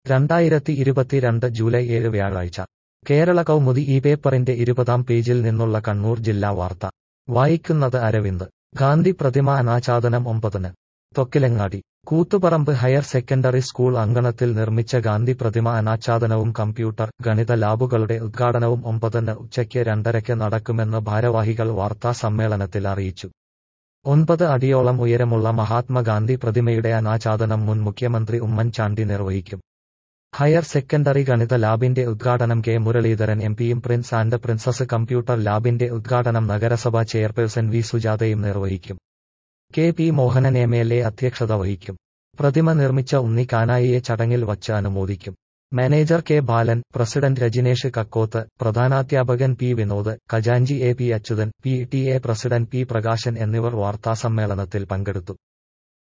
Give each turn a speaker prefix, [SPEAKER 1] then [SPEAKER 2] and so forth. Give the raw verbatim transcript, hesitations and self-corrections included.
[SPEAKER 1] രണ്ടായിരത്തി ഇരുപത്തിരണ്ട് ജൂലൈ ഏഴ് വ്യാഴാഴ്ച കേരള കൗമുദി ഈ പേപ്പറിന്റെ ഇരുപതാം പേജിൽ നിന്നുള്ള കണ്ണൂർ ജില്ലാ വാർത്ത വായിക്കുന്നത് അരവിന്ദ്. ഗാന്ധി പ്രതിമ അനാച്ഛാദനം ഒമ്പതിന് Thokkilangadi. Koothuparamba higher secondary school അങ്കണത്തിൽ നിർമ്മിച്ച ഗാന്ധി പ്രതിമ അനാച്ഛാദനവും കമ്പ്യൂട്ടർ, ഗണിത ലാബുകളുടെ ഉദ്ഘാടനവും ഒമ്പതിന് ഉച്ചയ്ക്ക് രണ്ടരയ്ക്ക് നടക്കുമെന്ന് ഭാരവാഹികൾ വാർത്താ സമ്മേളനത്തിൽ അറിയിച്ചു. ഒൻപത് അടിയോളം ഉയരമുള്ള മഹാത്മാഗാന്ധി പ്രതിമയുടെ അനാച്ഛാദനം മുൻ മുഖ്യമന്ത്രി ഉമ്മൻചാണ്ടി നിർവഹിക്കും. ഹയർ സെക്കൻഡറി ഗണിത ലാബിന്റെ ഉദ്ഘാടനം കെ മുരളീധരൻ എംപിയും പ്രിൻസ് ആൻഡ് പ്രിൻസസ് കമ്പ്യൂട്ടർ ലാബിന്റെ ഉദ്ഘാടനം നഗരസഭാ ചെയർപേഴ്സൺ വി സുജാതയും നിർവഹിക്കും. K P Mohanan M L A അധ്യക്ഷത വഹിക്കും. പ്രതിമ നിർമ്മിച്ച ഉണ്ണി കാനായിയെ ചടങ്ങിൽ വച്ച് അനുമോദിക്കും. Manager K Balan, president Rajinesh Kakkoth, പ്രധാനാധ്യാപകൻ പി വിനോദ്, ഖജാൻജി A P Achuthan, P T A president P Prakashan എന്നിവർ വാർത്താസമ്മേളനത്തിൽ പങ്കെടുത്തു.